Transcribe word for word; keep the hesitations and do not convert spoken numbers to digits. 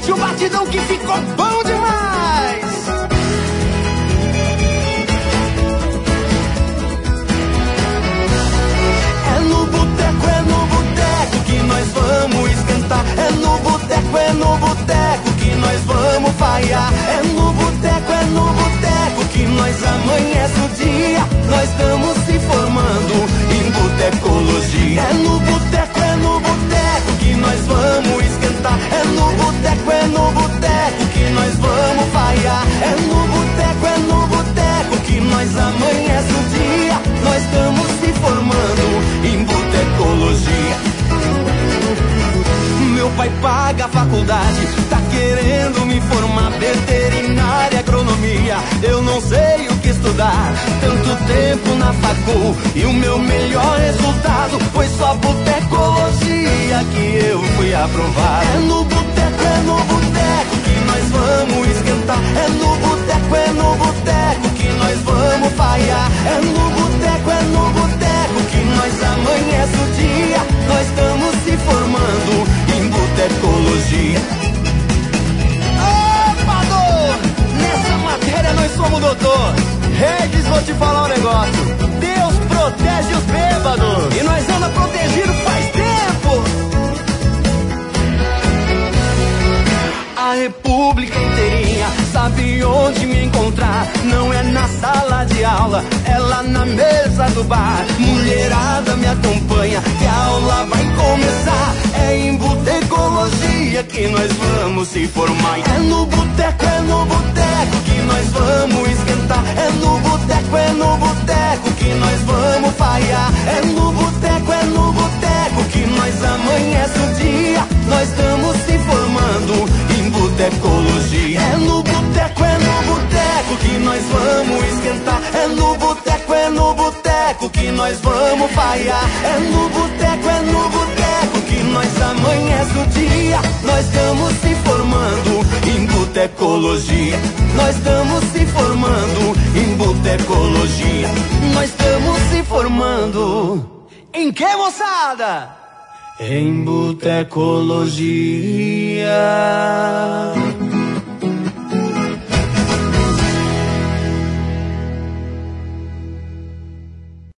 Mete o batidão que ficou bom demais. É no boteco, é no boteco que nós vamos esquentar. É no boteco, é no boteco que nós vamos falhar. É no boteco, é no boteco que nós amanhece o dia. Nós estamos se formando em botecologia. É no boteco, é no boteco que nós vamos esquentar. É no boteco, é no boteco que nós vamos falhar. É no boteco, é no boteco que nós amanhece o dia. Nós estamos se formando em botecologia. Meu pai paga a faculdade, tá querendo me formar veterinária, agronomia. Eu não sei o que estudar, tanto tempo na facul e o meu melhor resultado foi só botecologia que eu fui aprovar. É no boteco, é no boteco que nós vamos esquentar. É no boteco, é no boteco que nós vamos falhar. É no boteco, é no boteco que nós amanhece o dia. Nós estamos se formando em botecologia. Opa, do! Nessa matéria nós somos doutor. Regis, vou te falar um negócio. Deus protege os bêbados e nós anda protegido faz tempo. A república inteirinha sabe onde me encontrar. Não é na sala de aula, é lá na mesa do bar. Mulherada me acompanha, que a aula vai começar. É em botecologia que nós vamos se formar. É no boteco, é no boteco que nós vamos esquentar. É no boteco, é no boteco que nós vamos falhar. É no boteco, é no boteco que nós amanhece o dia. Nós estamos se formando em botecologia. É no boteco, é no boteco que nós vamos esquentar. É no boteco, é no boteco que nós vamos falhar. É no boteco, é no boteco que nós amanhece o dia. Nós estamos se formando em botecologia. Nós estamos se formando em botecologia. Nós estamos se formando em que, moçada? Em botecologia.